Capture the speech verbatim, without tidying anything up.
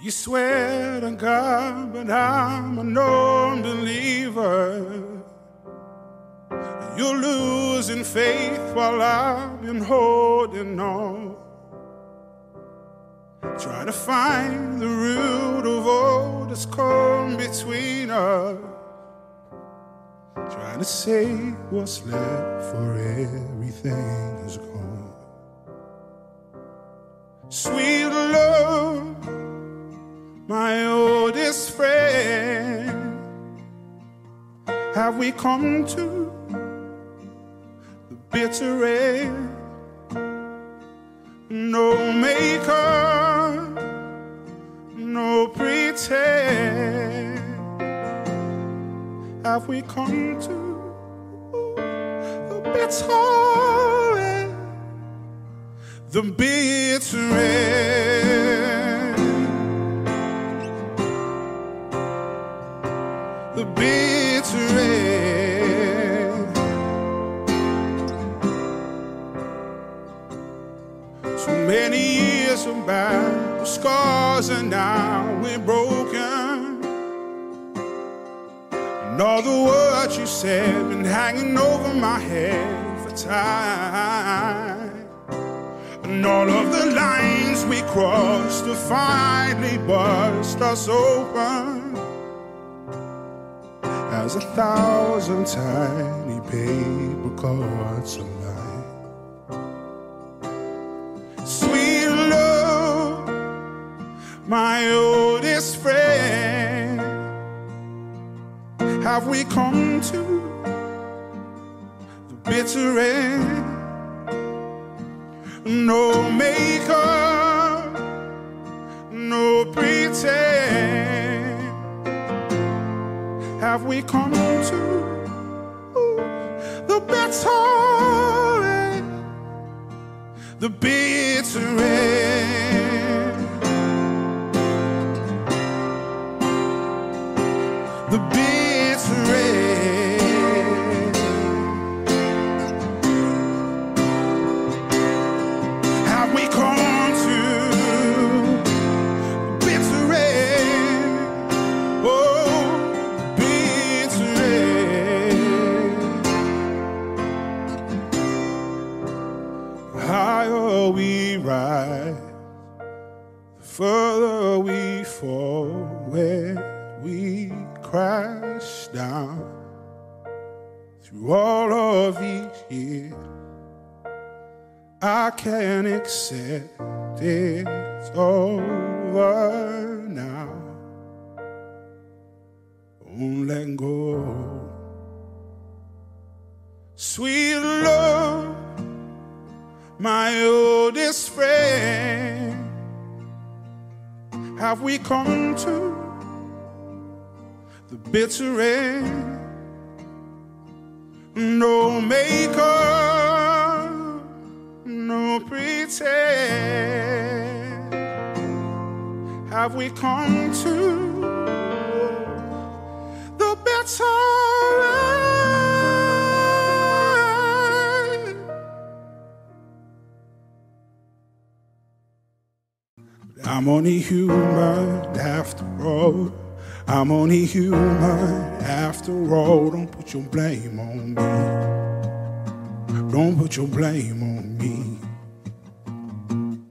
You swear to God, but I'm a non-believer. You're losing faith while I've been holding on. Trying to find the root of all that's come between us. Trying to say what's left for everything is gone. Sweet love, my oldest friend, have we come to the bitter end? No makeup, no pretend. Have we come to the bitter end? The bitter end. The bitter end. So many years from back, the scars are now we're broken. And all the words you said been hanging over my head for time. And all of the lines we crossed to finally bust us open as a thousand tiny paper cuts of light. Sweet love, my oldest friend, have we come to the bitter end? No makeup, no pretend. Have we come to the bitter end? The bitter end. The bitter end. Have we come to the bitter end? Oh, bitter end. The higher we rise, the further we fall, where we crash down. Through all of these years, I can't accept it's over now. Don't let go. Sweet love, my oldest friend, have we come to the bitter end? No makeup, no pretend. Have we come to the bitter end? I'm only human after all. I'm only human after all. Don't put your blame on me. Don't put your blame on me.